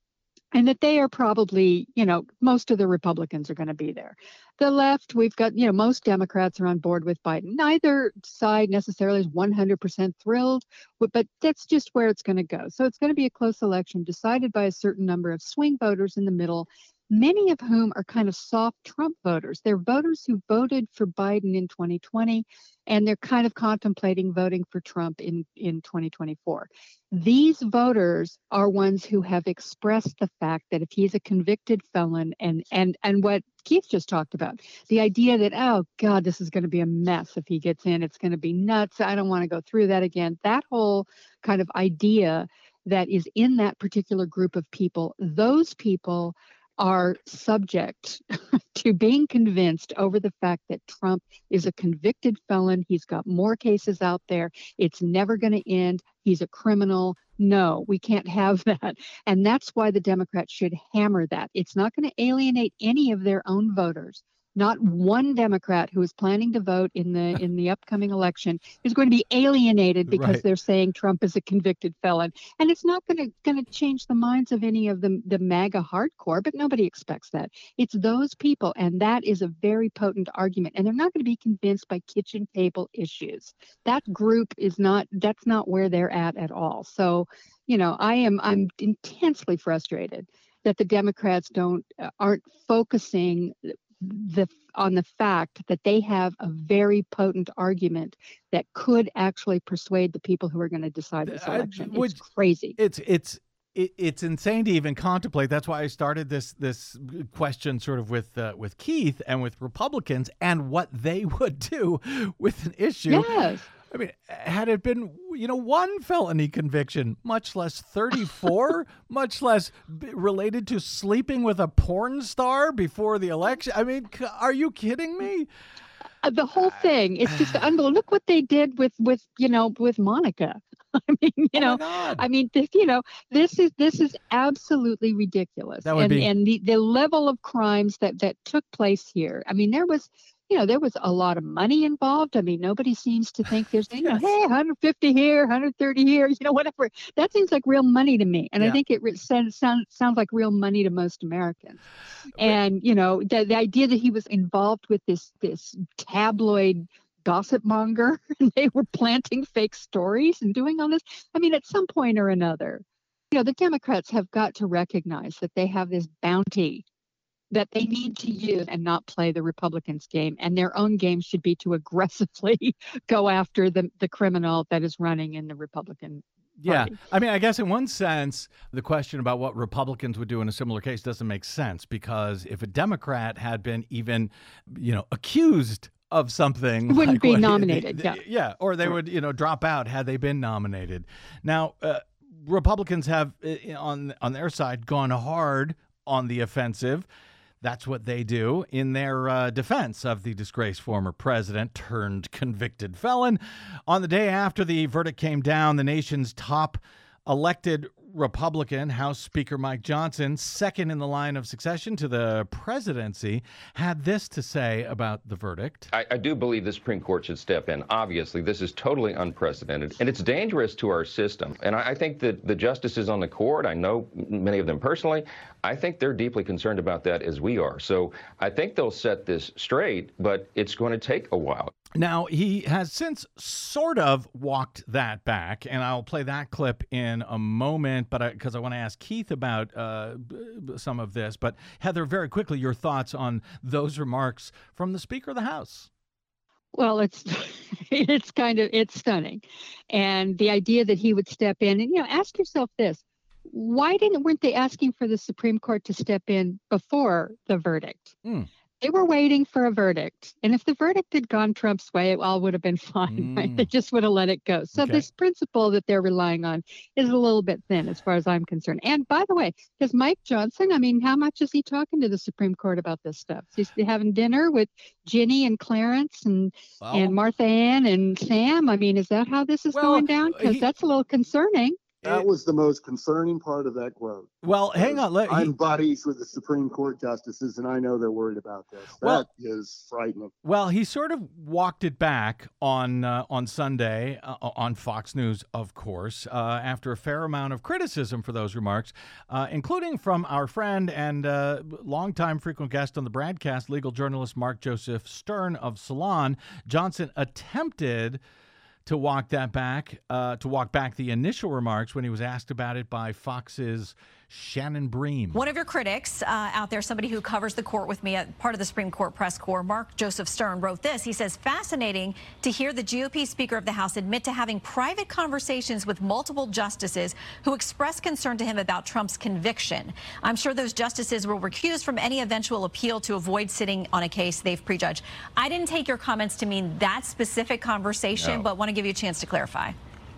and that they are probably, you know, most of the Republicans are going to be there. The left, we've got, you know, most Democrats are on board with Biden. Neither side necessarily is one hundred percent thrilled, but, but that's just where it's going to go. So it's going to be a close election decided by a certain number of swing voters in the middle, many of whom are kind of soft Trump voters. They're voters who voted for Biden in twenty twenty, and they're kind of contemplating voting for Trump in, in twenty twenty-four. These voters are ones who have expressed the fact that if he's a convicted felon, and and and what Keith just talked about, the idea that, oh God, this is going to be a mess if he gets in, it's going to be nuts, I don't want to go through that again. That whole kind of idea that is in that particular group of people, those people are subject to being convinced over the fact that Trump is a convicted felon. He's got more cases out there. It's never going to end. He's a criminal. No, we can't have that. And that's why the Democrats should hammer that. It's not going to alienate any of their own voters. Not one Democrat who is planning to vote in the in the upcoming election is going to be alienated because Right. they're saying Trump is a convicted felon. And it's not going to going to change the minds of any of the, the MAGA hardcore, but nobody expects that. It's those people, and that is a very potent argument. And they're not going to be convinced by kitchen table issues. That group is not, that's not where they're at at all. So, you know, I am I'm intensely frustrated that the Democrats don't uh, aren't focusing the on the fact that they have a very potent argument that could actually persuade the people who are going to decide this Uh, election. would- It's crazy. It's it's it, it's insane to even contemplate. That's why I started this this question sort of with uh, with Keith and with Republicans and what they would do with an issue. Yes. I mean, had it been, you know, one felony conviction, much less thirty-four, much less b- related to sleeping with a porn star before the election. I mean, c- are you kidding me? Uh, the whole thing, it's just unbelievable. Look what they did with with you know with Monica. I mean, you Oh my know, God. I mean, this, you know, this is this is absolutely ridiculous. That would and be- and the, the level of crimes that that took place here. I mean, there was, you know, there was a lot of money involved. I mean, nobody seems to think there's, you know, Yes. hey, one hundred fifty here, one hundred thirty here, you know, whatever. That seems like real money to me. And Yeah. I think it re- sounds sounds sounds like real money to most Americans. And, you know, the, the idea that he was involved with this this tabloid gossip monger and they were planting fake stories and doing all this. I mean, at some point or another, you know, the Democrats have got to recognize that they have this bounty that they need to use and not play the Republicans' game. And their own game should be to aggressively go after the, the criminal that is running in the Republican Yeah. party. I mean, I guess in one sense, the question about what Republicans would do in a similar case doesn't make sense, because if a Democrat had been even, you know, accused of something, Wouldn't like be what- nominated, they- yeah. yeah, or they would, you know, drop out had they been nominated. Now, uh, Republicans have uh, on on their side gone hard on the offensive. That's what they do in their uh, defense of the disgraced former president turned convicted felon. On the day after the verdict came down, the nation's top elected Republican, House Speaker Mike Johnson, second in the line of succession to the presidency, had this to say about the verdict. I, I do believe the Supreme Court should step in. Obviously, this is totally unprecedented, and it's dangerous to our system. And I, I think that the justices on the court, I know many of them personally, I think they're deeply concerned about that as we are. So I think they'll set this straight, but it's going to take a while. Now, he has since sort of walked that back, and I'll play that clip in a moment, but because I, I want to ask Keith about uh, b- some of this. But Heather, very quickly, your thoughts on those remarks from the Speaker of the House. Well, it's it's kind of it's stunning, and the idea that he would step in and, you know, ask yourself this: why didn't weren't they asking for the Supreme Court to step in before the verdict? Hmm. They were waiting for a verdict, and if the verdict had gone Trump's way, it all would have been fine. Right? Mm. They just would have let it go. So Okay. this principle that they're relying on is a little bit thin, as far as I'm concerned. And by the way, does Mike Johnson? I mean, how much is he talking to the Supreme Court about this stuff? Is he having dinner with Ginny and Clarence and Well, and Martha Ann and Sam? I mean, is that how this is Well, going down? Because he- that's a little concerning. That It- was the most concerning part of that quote. well, hang on. Let, I'm he, buddies with the Supreme Court justices, and I know they're worried about this. That Well- is frightening. well, he sort of walked it back on uh, on Sunday uh, on Fox News, of course, uh, after a fair amount of criticism for those remarks, uh, including from our friend and uh, longtime frequent guest on the broadcast, legal journalist Mark Joseph Stern of Salon. Johnson attempted to walk that back, uh, to walk back the initial remarks when he was asked about it by Fox's Shannon Bream. One of your critics uh, out there, somebody who covers the court with me, at part of the Supreme Court press corps, Mark Joseph Stern, wrote this. He says, fascinating to hear the G O P Speaker of the House admit to having private conversations with multiple justices who expressed concern to him about Trump's conviction. I'm sure those justices will recuse from any eventual appeal to avoid sitting on a case they've prejudged. I didn't take your comments to mean that specific conversation, No. but want to give you a chance to clarify.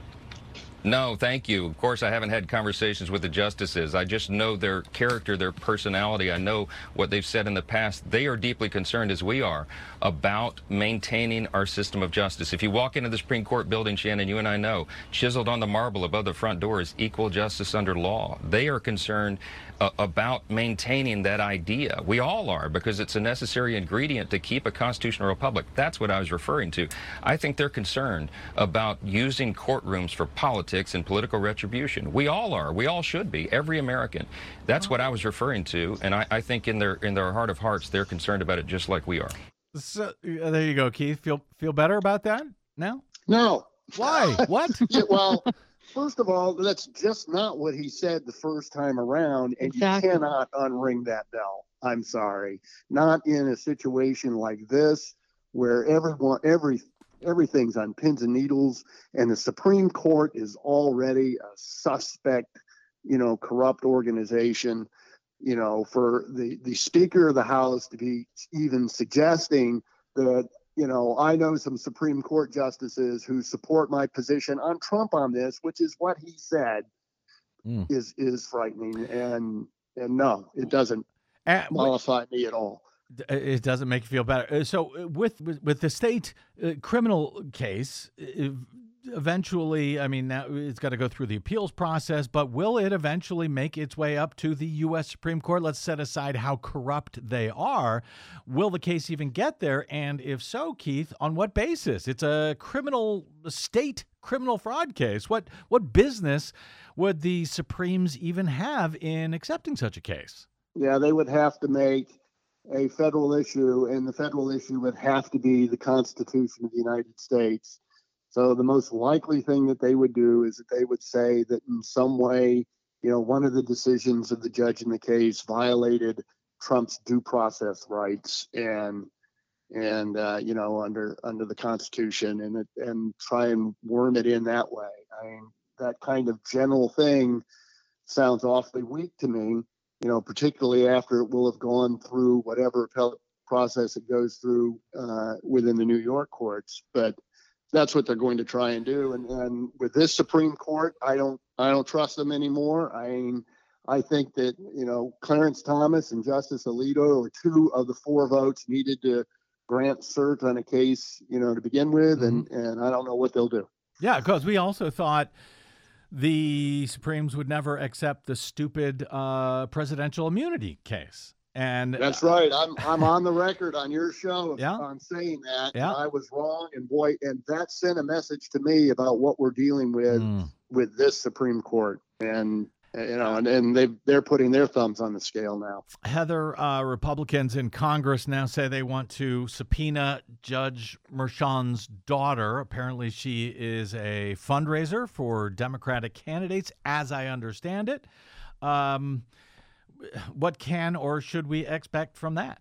No, thank you. Of course, I haven't had conversations with the justices. I just know their character, their personality. I know what they've said in the past. They are deeply concerned, as we are, about maintaining our system of justice. If you walk into the Supreme Court building, Shannon, you and I know, chiseled on the marble above the front door is equal justice under law. They are concerned uh, about maintaining that idea. We all are, because it's a necessary ingredient to keep a constitutional republic. That's what I was referring to. I think they're concerned about using courtrooms for politics and political retribution. We all are. We all should be. Every American. That's what I was referring to, and I, I think in their in their heart of hearts, they're concerned about it just like we are. So, uh, there you go, Keith. Feel feel better about that now? No. Why? What? Yeah, well, first of all, that's just not what he said the first time around, and Exactly. you cannot unring that bell. I'm sorry. Not in a situation like this where everyone, every, everything's on pins and needles, and the Supreme Court is already a suspect, you know, corrupt organization. You know, for the, the Speaker of the House to be even suggesting that, you know, I know some Supreme Court justices who support my position on Trump on this, which is what he said, Mm. is is frightening. And and no, it doesn't Uh, what- mollify me at all. It doesn't make you feel better. Uh, So, uh, with with, with the state uh, criminal case, uh, eventually, I mean, now it's got to go through the appeals process, but will it eventually make its way up to the U S Supreme Court? Let's set aside how corrupt they are. Will the case even get there? And if so, Keith, on what basis? It's a criminal state criminal fraud case. What what business would the Supremes even have in accepting such a case? Yeah, they would have to make a federal issue, and the federal issue would have to be the Constitution of the United States. So the most likely thing that they would do is that they would say that in some way, you know, one of the decisions of the judge in the case violated Trump's due process rights, and and uh, you know, under under the Constitution, and it, and try and worm it in that way. I mean, that kind of general thing sounds awfully weak to me. You know, particularly after it will have gone through whatever appellate process it goes through uh, within the New York courts. But that's what they're going to try and do. And, and with this Supreme Court, I don't, I don't trust them anymore. I mean, I think that, you know, Clarence Thomas and Justice Alito are two of the four votes needed to grant cert on a case, you know, to begin with. And, and I don't know what they'll do. Yeah, because we also thought the Supremes would never accept the stupid uh, presidential immunity case. And That's right. I'm I'm on the record on your show Yeah. on saying that. Yeah. I was wrong, and boy, and that sent a message to me about what we're dealing with Mm. with this Supreme Court. And uh, you know, and, and they they're putting their thumbs on the scale now. Heather, uh, Republicans in Congress now say they want to subpoena Judge Merchan's daughter. Apparently, she is a fundraiser for Democratic candidates, as I understand it. Um, what can or should we expect from that?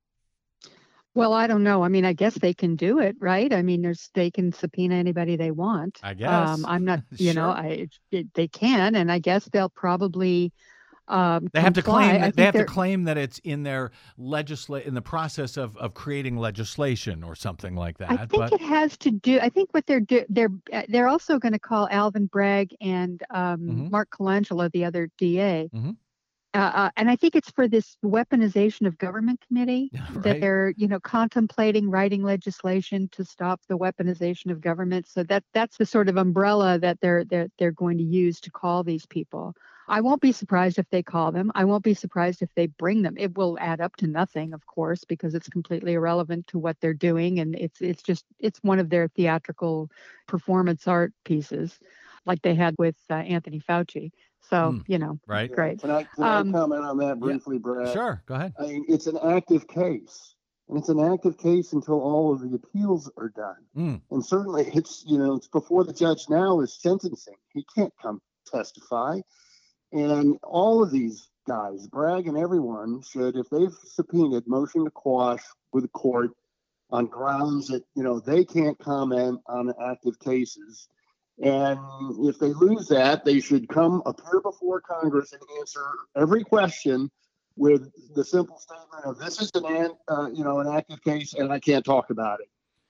Well, I don't know. I mean, I guess they can do it, right? I mean, there's they can subpoena anybody they want. I guess. Um, I'm not, you know, Sure. I it, they can, and I guess they'll probably. Um, They have to comply. claim I that, think they have to they're- claim that it's in their legisla- in the process of, of creating legislation or something like that. I think but it has to do. I think what they're do, they're uh, they're also going to call Alvin Bragg and um, Mhm. Mark Colangelo, the other D A, Mhm. Uh, uh, and I think it's for this weaponization of government committee Right. that they're, you know, contemplating writing legislation to stop the weaponization of government. So that that's the sort of umbrella that they're they're they're going to use to call these people. I won't be surprised if they call them. I won't be surprised if they bring them. It will add up to nothing, of course, because it's completely irrelevant to what they're doing, and it's it's just it's one of their theatrical performance art pieces, like they had with uh, Anthony Fauci. So, Mm, you know, right. great. Can I, can Um, I comment on that briefly, Brad? Sure. Go ahead. I mean, it's an active case, and it's an active case until all of the appeals are done. Mm. And certainly, it's you know, it's before the judge now is sentencing. He can't come testify. And all of these guys, Bragg and everyone, should, if they've subpoenaed, motion to quash with the court on grounds that you know they can't comment on active cases. And if they lose that, they should come appear before Congress and answer every question with the simple statement of this is an an- uh, you know an active case and I can't talk about it.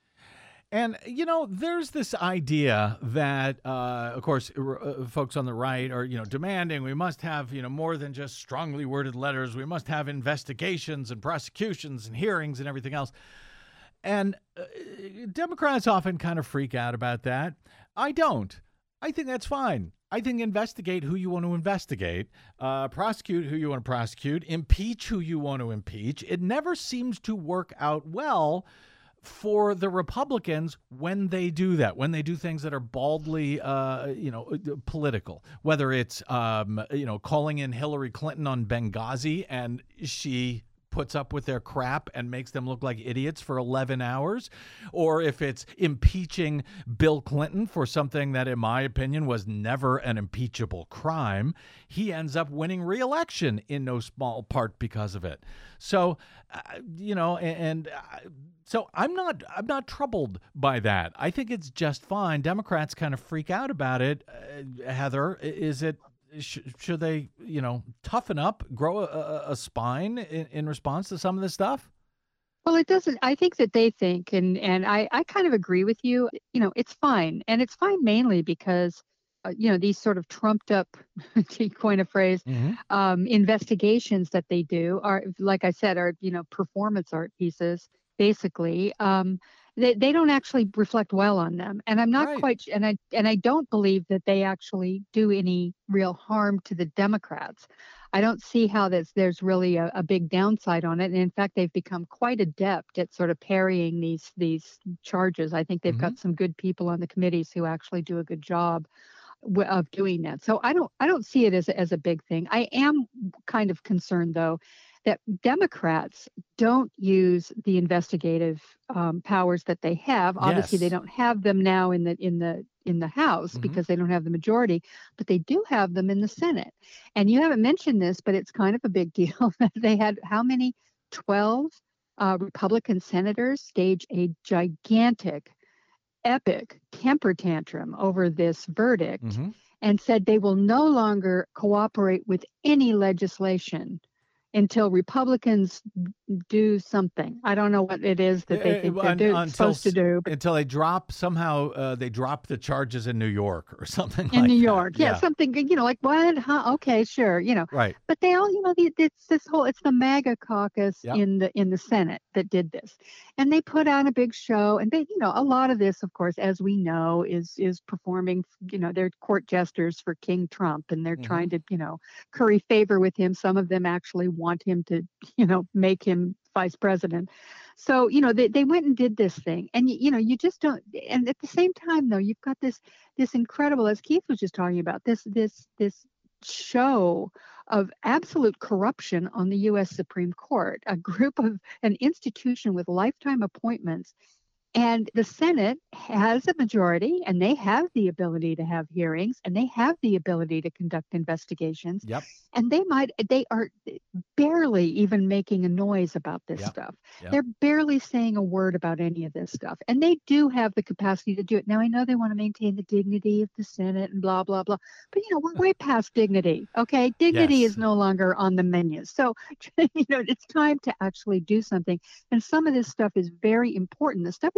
And, you know, there's this idea that, uh, of course, uh, folks on the right are, you know, demanding we must have, you know, more than just strongly worded letters. We must have investigations and prosecutions and hearings and everything else. And uh, Democrats often kind of freak out about that. I don't. I think that's fine. I think investigate who you want to investigate, uh, prosecute who you want to prosecute, impeach who you want to impeach. It never seems to work out well for the Republicans when they do that, when they do things that are baldly, uh, you know, political, whether it's, um, you know, calling in Hillary Clinton on Benghazi and she puts up with their crap and makes them look like idiots for eleven hours, or if it's impeaching Bill Clinton for something that, in my opinion, was never an impeachable crime, he ends up winning re-election in no small part because of it. So, uh, you know, and, and uh, so I'm not I'm not troubled by that. I think it's just fine. Democrats kind of freak out about it. Uh, Heather, is it? Should they, you know, toughen up, grow a, a spine in, in response to some of this stuff? Well, it doesn't. I think that they think, and and I, I kind of agree with you. You know, it's fine, and it's fine mainly because, uh, you know, these sort of trumped up, to coin a phrase, Mm-hmm. um, investigations that they do are, like I said, are you know performance art pieces basically. Um, They, they don't actually reflect well on them, and I'm not Right. quite and I and I don't believe that they actually do any real harm to the Democrats. I don't see how that's there's really a, a big downside on it, and in fact they've become quite adept at sort of parrying these these charges. I think they've Mhm. got some good people on the committees who actually do a good job w- of doing that. So I don't I don't see it as a, as a big thing. I am kind of concerned though that Democrats don't use the investigative um, powers that they have. Obviously, they Yes. don't have them now in the in the in the House Mhm. because they don't have the majority, but they do have them in the Senate. And you haven't mentioned this, but it's kind of a big deal that they had how many? twelve uh, Republican senators stage a gigantic, epic temper tantrum over this verdict Mhm. and said they will no longer cooperate with any legislation until Republicans do something. I don't know what it is that they Uh, think uh, they're un- do, until supposed to s- do. But until they drop somehow uh, they drop the charges in New York or something in like New that. York, yeah, something, you know, like what? Huh? Okay, sure, you know. Right. But they all, you know, the- it's this whole, it's the MAGA caucus Yep. in the in the Senate that did this, and they put on a big show. And they, you know, a lot of this, of course, as we know, is is performing. You know, they're court jesters for King Trump, and they're Mhm. trying to, you know, curry favor with him. Some of them actually want him to, you know, make him vice president. So, you know, they, they went and did this thing. And, you, you know, you just don't. And at the same time, though, you've got this this incredible, as Keith was just talking about, this this this show of absolute corruption on the U S Supreme Court, a group of an institution with lifetime appointments. And the Senate has a majority, and they have the ability to have hearings, and they have the ability to conduct investigations. Yep. And they might, they are barely even making a noise about this Yep. stuff. Yep. They're barely saying a word about any of this stuff. And they do have the capacity to do it. Now, I know they want to maintain the dignity of the Senate and blah, blah, blah. But, you know, we're way past dignity. Okay. Dignity Yes. is no longer on the menu. So, you know, it's time to actually do something. And some of this stuff is very important. The stuff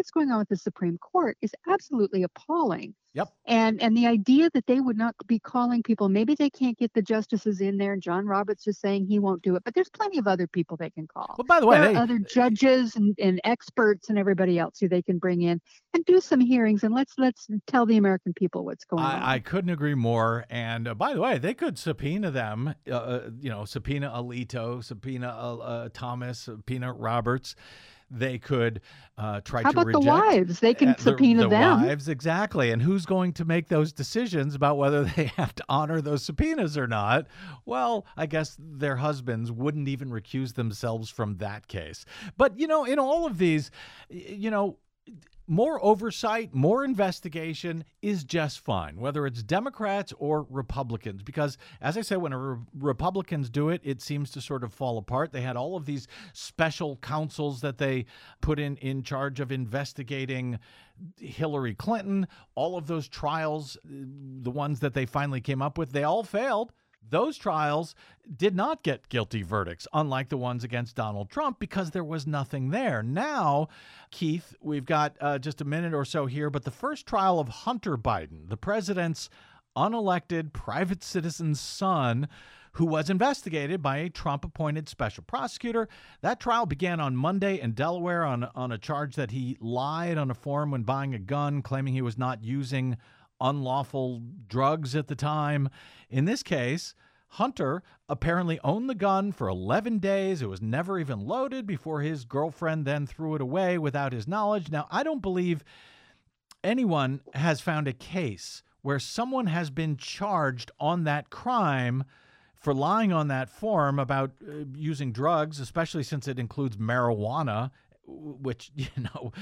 that's going on with the Supreme Court is absolutely appalling. Yep. And and the idea that they would not be calling people, maybe they can't get the justices in there. John Roberts is saying he won't do it, but there's plenty of other people they can call. Well, by the way, there they, are other judges and, and experts and everybody else who they can bring in and do some hearings, and let's let's tell the American people what's going I, on. I couldn't agree more. And uh, by the way, they could subpoena them, uh, you know, subpoena Alito, subpoena uh, uh, Thomas, subpoena Roberts. They could uh, try How to about reject the wives? They can uh, the, subpoena the them. wives, exactly. And who's going to make those decisions about whether they have to honor those subpoenas or not? Well, I guess their husbands wouldn't even recuse themselves from that case. But, you know, in all of these, you know, more oversight, more investigation is just fine, whether it's Democrats or Republicans, because, as I said, when re- Republicans do it, it seems to sort of fall apart. They had all of these special counsels that they put in, in charge of investigating Hillary Clinton. All of those trials, the ones that they finally came up with, they all failed. Those trials did not get guilty verdicts, unlike the ones against Donald Trump, because there was nothing there. Now, Keith, we've got uh, just a minute or so here, but the first trial of Hunter Biden, the president's unelected private citizen's son, who was investigated by a Trump-appointed special prosecutor. That trial began on Monday in Delaware on, on a charge that he lied on a form when buying a gun, claiming he was not using unlawful drugs at the time. In this case, Hunter apparently owned the gun for eleven days. It was never even loaded before his girlfriend then threw it away without his knowledge. Now, I don't believe anyone has found a case where someone has been charged on that crime for lying on that form about uh, using drugs, especially since it includes marijuana, which, you know,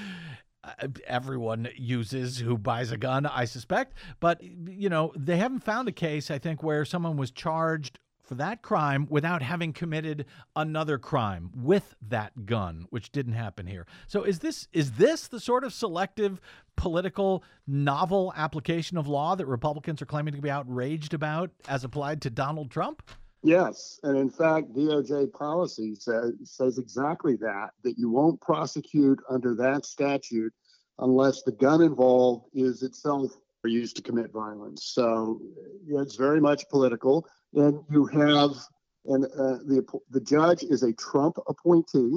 everyone uses who buys a gun, I suspect. But, you know, they haven't found a case, I think, where someone was charged for that crime without having committed another crime with that gun, which didn't happen here. So is this is this the sort of selective, political, novel application of law that Republicans are claiming to be outraged about as applied to Donald Trump? Yes, and in fact, D O J policy says says exactly that, that you won't prosecute under that statute unless the gun involved is itself used to commit violence. So yeah, it's very much political. And you have, and uh, the the judge is a Trump appointee.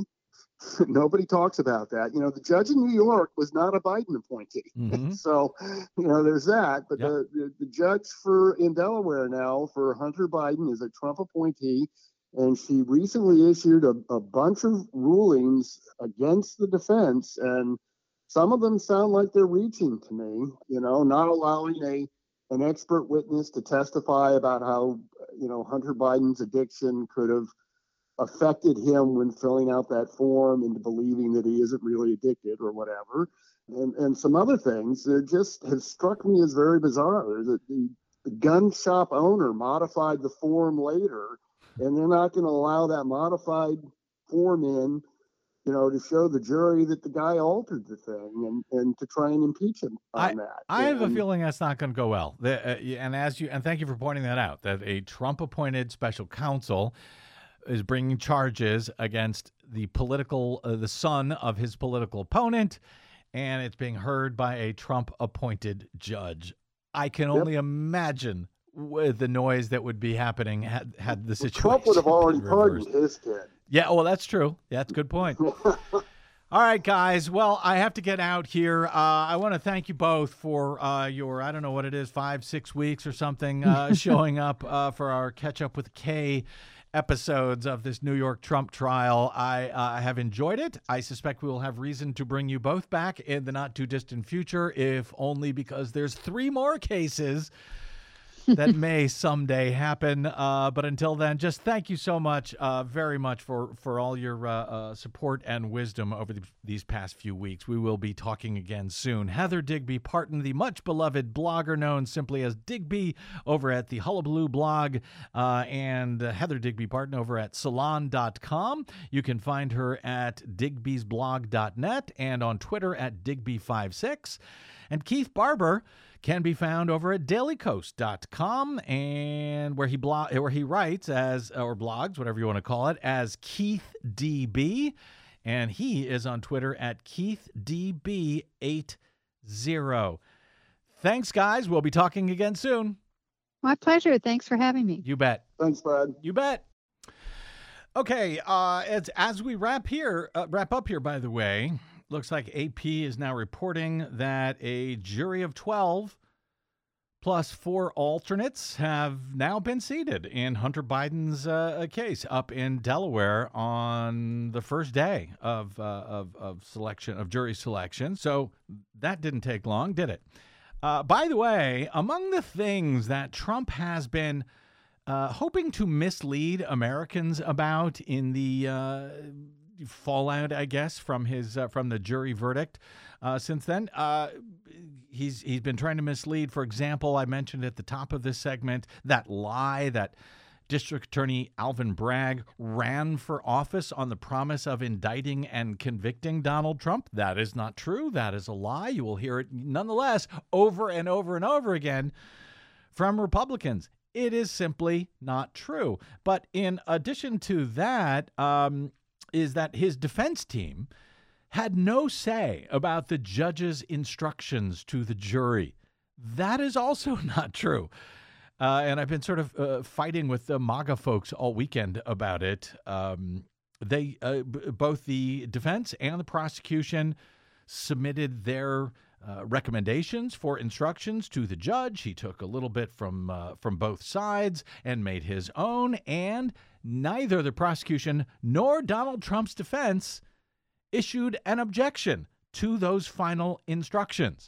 Nobody talks about that. You know, the judge in New York was not a Biden appointee. Mm-hmm. So, you know, there's that. But yep. the, the, the judge for in Delaware now for Hunter Biden is a Trump appointee. And she recently issued a, a bunch of rulings against the defense. And some of them sound like they're reaching to me, you know, not allowing a an expert witness to testify about how, you know, Hunter Biden's addiction could have affected him when filling out that form into believing that he isn't really addicted or whatever. And and some other things that just has struck me as very bizarre. That the, the gun shop owner modified the form later, and they're not going to allow that modified form in, you know, to show the jury that the guy altered the thing and, and to try and impeach him on I, that. I and, have a feeling that's not going to go well. The, uh, and as you and thank you for pointing that out, that a Trump-appointed special counsel is bringing charges against the political, uh, the son of his political opponent, and it's being heard by a Trump-appointed judge. I can yep. only imagine with the noise that would be happening had, had the situation. Trump would have already been pardoned reversed. his kid. Yeah, well, that's true. Yeah, that's a good point. All right, guys. Well, I have to get out here. Uh, I want to thank you both for uh, your, I don't know what it is, five, six weeks or something, uh, showing up uh, for our Catch Up with Kay episodes of this New York Trump trial. I uh, have enjoyed it. I suspect we will have reason to bring you both back in the not too distant future, if only because there's three more cases that may someday happen. Uh, but until then, just thank you so much, uh, very much for, for all your uh, uh, support and wisdom over the, these past few weeks. We will be talking again soon. Heather Digby Parton, the much beloved blogger known simply as Digby over at the Hullabaloo blog, uh, and uh, Heather Digby Parton over at salon dot com. You can find her at digbys blog dot net and on Twitter at digby five six. And Keith Barber can be found over at daily coast dot com, and where he blog where he writes as or blogs, whatever you want to call it, as Keith D B. and he is on Twitter at Keith D B eighty. Thanks, guys. We'll be talking again soon. My pleasure. Thanks for having me. You bet. Thanks, Brad. You bet. Okay, uh, as, as we wrap here, uh, wrap up here, by the way, looks like A P is now reporting that a jury of twelve plus four alternates have now been seated in Hunter Biden's uh, case up in Delaware on the first day of, uh, of of selection of jury selection. So that didn't take long, did it? Uh, by the way, among the things that Trump has been uh, hoping to mislead Americans about in the uh, fallout, I guess, from his uh, from the jury verdict uh, since then, uh, he's he's been trying to mislead. For example, I mentioned at the top of this segment that lie that District Attorney Alvin Bragg ran for office on the promise of indicting and convicting Donald Trump. That is not true. That is a lie. You will hear it nonetheless over and over and over again from Republicans. It is simply not true. But in addition to that, um, is that his defense team had no say about the judge's instructions to the jury. That is also not true. Uh, and I've been sort of uh, fighting with the MAGA folks all weekend about it. Um, they, uh, b- both the defense and the prosecution submitted their uh, recommendations for instructions to the judge. He took a little bit from uh, from both sides and made his own. And neither the prosecution nor Donald Trump's defense issued an objection to those final instructions.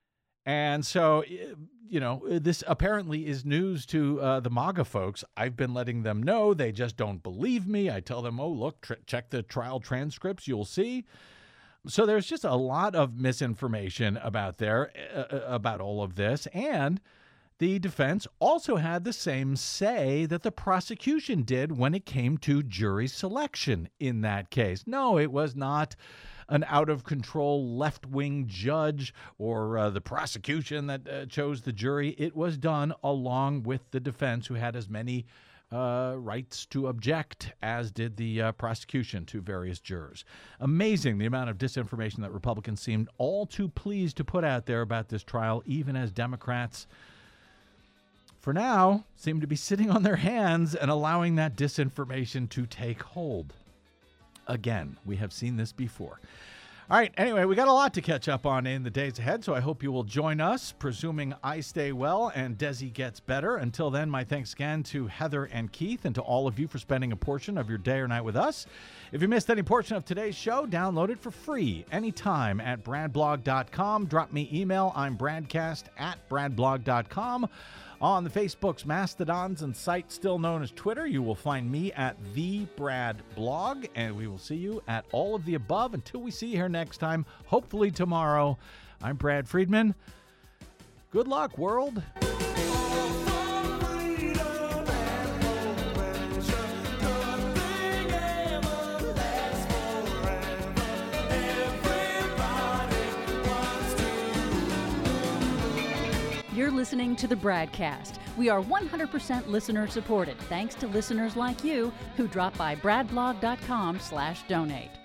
And so, you know, this apparently is news to uh, the MAGA folks. I've been letting them know. They just don't believe me. I tell them, oh, look, tr- check the trial transcripts. You'll see. So there's just a lot of misinformation about there, uh, about all of this. And the defense also had the same say that the prosecution did when it came to jury selection in that case. No, it was not an out-of-control left-wing judge or uh, the prosecution that uh, chose the jury. It was done along with the defense, who had as many uh, rights to object as did the uh, prosecution to various jurors. Amazing the amount of disinformation that Republicans seemed all too pleased to put out there about this trial, even as Democrats, for now, seem to be sitting on their hands and allowing that disinformation to take hold. Again, we have seen this before. All right, anyway, we got a lot to catch up on in the days ahead, so I hope you will join us, presuming I stay well and Desi gets better. Until then, my thanks again to Heather and Keith and to all of you for spending a portion of your day or night with us. If you missed any portion of today's show, download it for free anytime at brad blog dot com. Drop me email. I'm bradcast at brad blog dot com. On the Facebooks, Mastodons, and site still known as Twitter, you will find me at The Brad Blog, and we will see you at all of the above until we see you here next time, hopefully tomorrow. I'm Brad Friedman. Good luck, world. You're listening to the Bradcast. We are one hundred percent listener supported, thanks to listeners like you who drop by brad blog dot com slash donate.